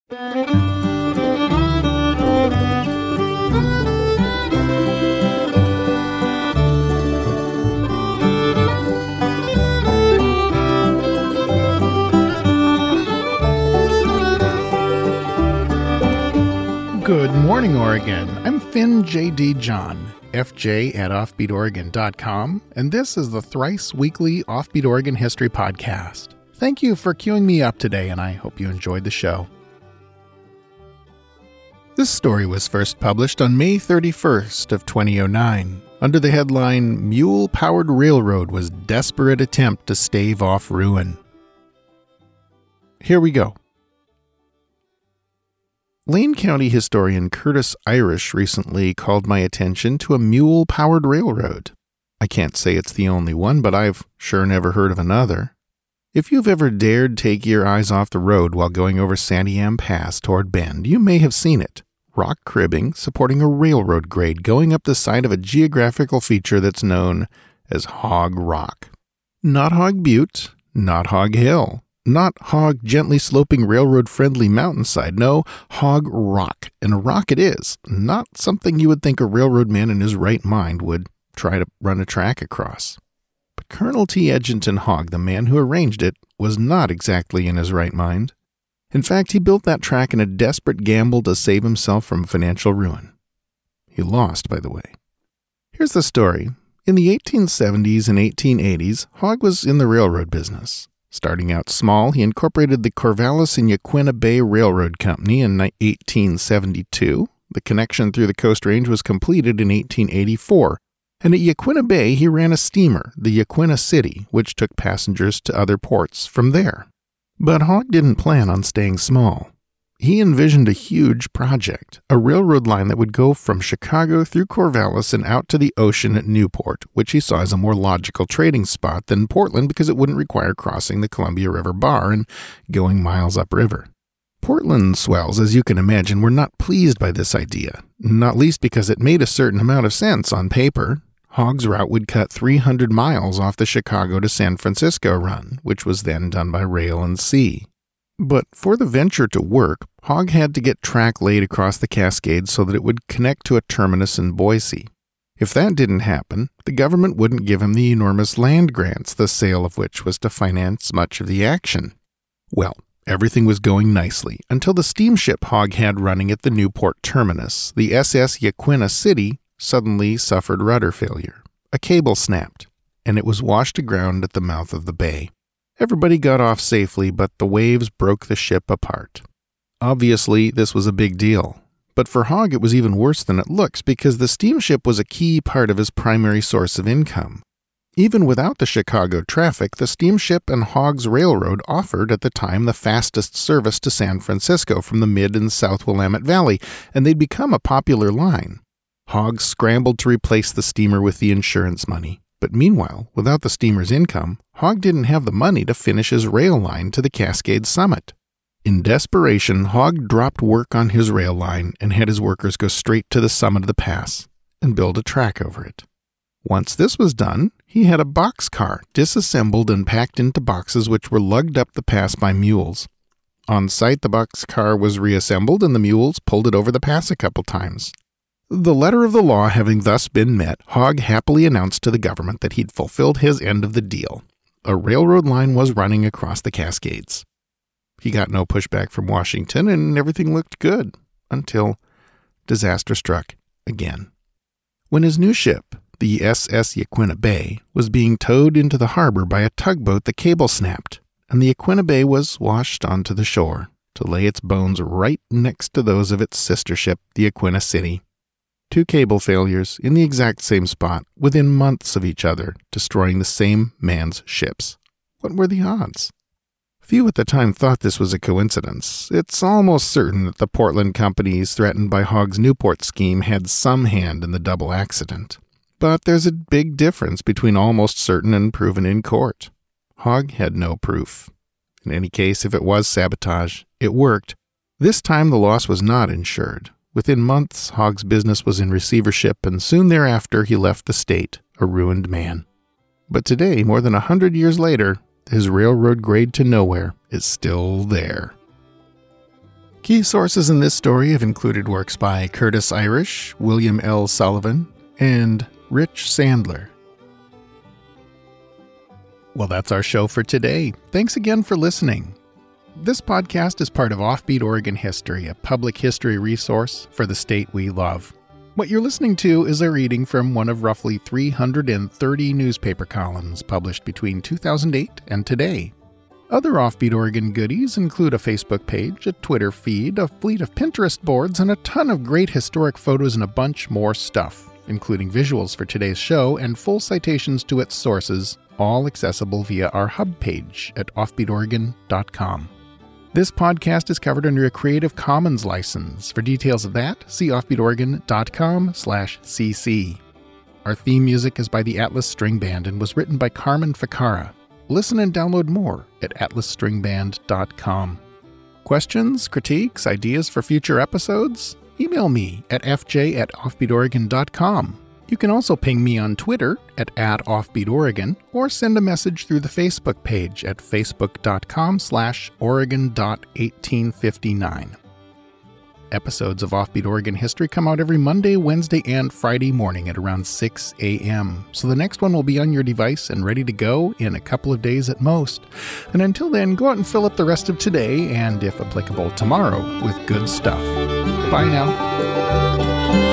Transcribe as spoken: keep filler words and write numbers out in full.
Good morning, Oregon. I'm Finn J D. John, F J at offbeat oregon dot com, and this is the thrice weekly Offbeat Oregon History Podcast. Thank you for queuing me up today, and I hope you enjoyed the show. This story was first published on May thirty-first of twenty oh nine, under the headline, Mule-Powered Railroad Was Desperate Attempt to Stave Off Ruin. Here we go. Lane County historian Curtis Irish recently called my attention to a mule-powered railroad. I can't say it's the only one, but I've sure never heard of another. If you've ever dared take your eyes off the road while going over Santiam Pass toward Bend, you may have seen it. Rock cribbing supporting a railroad grade going up the side of a geographical feature that's known as Hog Rock. Not Hog Butte, not Hog Hill. Not hog gently sloping railroad-friendly mountainside, no, Hog Rock. And a rock it is, not something you would think a railroad man in his right mind would try to run a track across. But Colonel T. Edgerton Hogg, the man who arranged it, was not exactly in his right mind. In fact, he built that track in a desperate gamble to save himself from financial ruin. He lost, by the way. Here's the story. In the eighteen seventies and eighteen eighties, Hogg was in the railroad business. Starting out small, he incorporated the Corvallis and Yaquina Bay Railroad Company in eighteen seventy-two. The connection through the Coast Range was completed in eighteen eighty-four. And at Yaquina Bay, he ran a steamer, the Yaquina City, which took passengers to other ports from there. But Hogg didn't plan on staying small. He envisioned a huge project, a railroad line that would go from Chicago through Corvallis and out to the ocean at Newport, which he saw as a more logical trading spot than Portland because it wouldn't require crossing the Columbia River Bar and going miles upriver. Portland swells, as you can imagine, were not pleased by this idea, not least because it made a certain amount of sense on paper. Hogg's route would cut three hundred miles off the Chicago to San Francisco run, which was then done by rail and sea. But for the venture to work, Hogg had to get track laid across the Cascades so that it would connect to a terminus in Boise. If that didn't happen, the government wouldn't give him the enormous land grants, the sale of which was to finance much of the action. Well, everything was going nicely until the steamship Hogg had running at the Newport terminus, the S S Yaquina City, suddenly suffered rudder failure. A cable snapped, and it was washed aground at the mouth of the bay. Everybody got off safely, but the waves broke the ship apart. Obviously, this was a big deal. But for Hogg, it was even worse than it looks because the steamship was a key part of his primary source of income. Even without the Chicago traffic, the steamship and Hogg's Railroad offered at the time the fastest service to San Francisco from the Mid and South Willamette Valley, and they'd become a popular line. Hogg scrambled to replace the steamer with the insurance money. But meanwhile, without the steamer's income, Hogg didn't have the money to finish his rail line to the Cascade summit. In desperation, Hogg dropped work on his rail line and had his workers go straight to the summit of the pass and build a track over it. Once this was done, he had a boxcar disassembled and packed into boxes which were lugged up the pass by mules. On site, the boxcar was reassembled and the mules pulled it over the pass a couple times. The letter of the law having thus been met, Hogg happily announced to the government that he'd fulfilled his end of the deal. A railroad line was running across the Cascades. He got no pushback from Washington, and everything looked good, until disaster struck again. When his new ship, the S S Yaquina Bay, was being towed into the harbor by a tugboat, the cable snapped, and the Yaquina Bay was washed onto the shore to lay its bones right next to those of its sister ship, the Yaquina City. Two cable failures in the exact same spot within months of each other, destroying the same man's ships. What were the odds? Few at the time thought this was a coincidence. It's almost certain that the Portland companies threatened by Hogg's Newport scheme had some hand in the double accident. But there's a big difference between almost certain and proven in court. Hogg had no proof. In any case, if it was sabotage, it worked. This time the loss was not insured. Within months, Hogg's business was in receivership, and soon thereafter he left the state, a ruined man. But today, more than a hundred years later, his railroad grade to nowhere is still there. Key sources in this story have included works by Curtis Irish, William L. Sullivan, and Rich Sandler. Well, that's our show for today. Thanks again for listening. This podcast is part of Offbeat Oregon History, a public history resource for the state we love. What you're listening to is a reading from one of roughly three hundred thirty newspaper columns published between two thousand eight and today. Other Offbeat Oregon goodies include a Facebook page, a Twitter feed, a fleet of Pinterest boards, and a ton of great historic photos and a bunch more stuff, including visuals for today's show and full citations to its sources, all accessible via our hub page at offbeat oregon dot com. This podcast is covered under a Creative Commons license. For details of that, see offbeat oregon dot com slash c c. Our theme music is by the Atlas String Band and was written by Carmen Ficara. Listen and download more at atlas string band dot com. Questions, critiques, ideas for future episodes? Email me at f j at offbeat oregon dot com. You can also ping me on Twitter at, at offbeatoregon or send a message through the Facebook page at facebook dot com slash oregon dot eighteen fifty-nine. Episodes of Offbeat Oregon History come out every Monday, Wednesday, and Friday morning at around six a.m. So the next one will be on your device and ready to go in a couple of days at most. And until then, go out and fill up the rest of today and, if applicable, tomorrow with good stuff. Bye now.